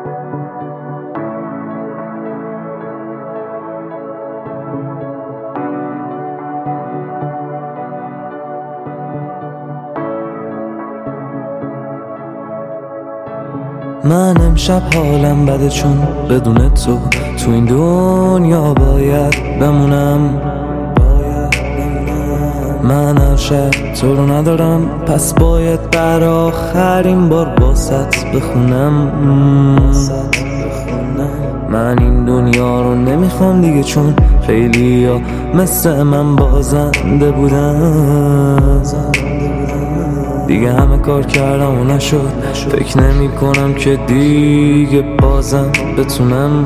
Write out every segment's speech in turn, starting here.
من امشب حالم بده چون بدون تو این دنیا باید بمونم. من هر شب تو رو ندارم، پس باید بر آخرین بار باست بخونم. من این دنیا رو نمیخوام دیگه، چون خیلی ها مثل من بازنده بودن. دیگه همه کار کردم و نشد، فکر نمی کنم که دیگه بازم بتونم.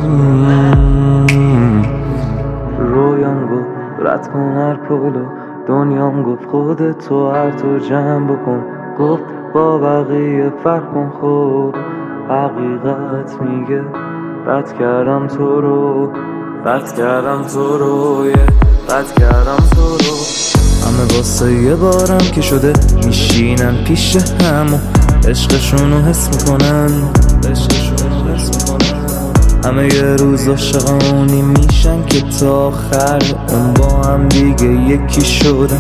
رویان گفت رد کن هر پلو، دنیام گفت خودتو هر تو جمع بکن. گفت با بقیه فرق کن، خب حقیقت میگه رد کردم تو رو، رد کردم تو رو، رد کردم تو رو. همه واسه یه بارم که شده میشینن پیش هم و عشقشونو حس میکنن. همه یه روز عاشقانی میشن که تا آخر اون با هم دیگه یکی شدن.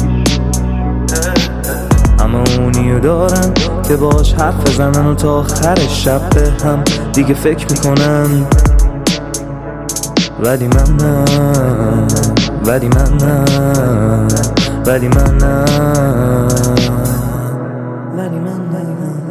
همه اونیو دارن که باش حرف بزنن و تا آخر شب به هم دیگه فکر میکنن. ولی من نه، ولی من نه، ولی من نه، ولی من نه.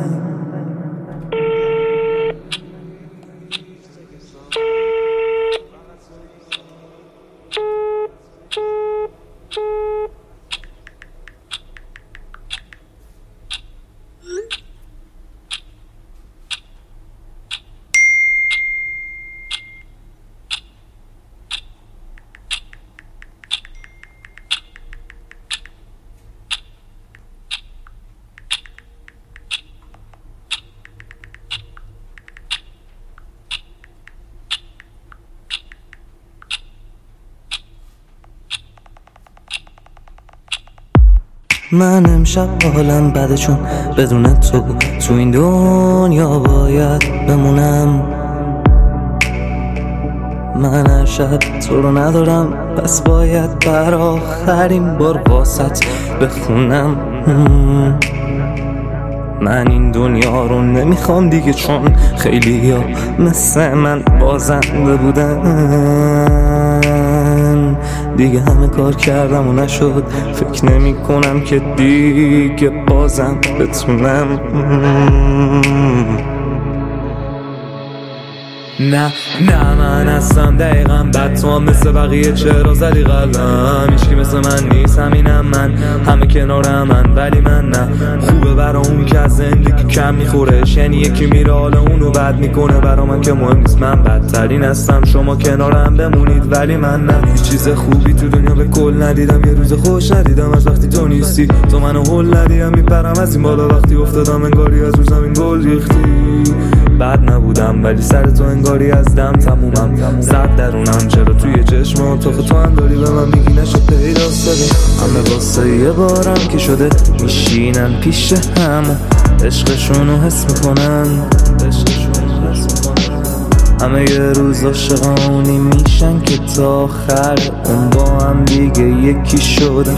من امشب حالم بده چون بدون تو این دنیا باید بمونم. من هر شب تو رو ندارم، پس باید بر آخرین بار واسط بخونم. من این دنیا رو نمیخوام دیگه، چون خیلی ها مثل من بازنده بودن. دیگه همه کار کردم و نشد، فکر نمی کنم که دیگه بازم بتونم. نه من هستم دقیقا بد تو هم مثل بقیه، چرا زدی قلبم؟ هیچکی مثل من نیست، همینم من، همه کنارم من، ولی من نه. خوبه برا اون که از زندگی کم میخورش، یعنی یکی میره حالا اونو بد میکنه. برا من که مهم نیست، من بدترین هستم، شما کنارم بمونید ولی من نه. هیچ چیز خوبی تو دنیا به کل ندیدم، یه روز خوش ندیدم از وقتی تو نیستی. تو منو هل ندیم میپرم از این بالا، وقتی افتادم انگاری از رو زمین گل ریختی. بد نبودم ولی سر تو انگاری از دم تمومم، زد درونم. چرا توی چشم تو هم داری به من میگی نشه پیداست داری. همه واسه یه بارم که شده میشینن پیش هم و عشقشونو حس میکنن. همه یه روز عاشقانی میشن که تا آخر اون با هم دیگه یکی شدن.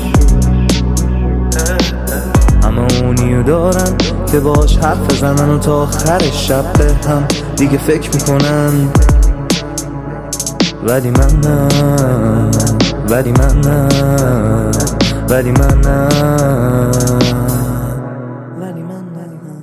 همه اونیو دارن که باش حرف بزنن و تا آخر شب به هم دیگه فکر میکنن. ولی من نه، ولی من نه، ولی من نه، ولی من نه.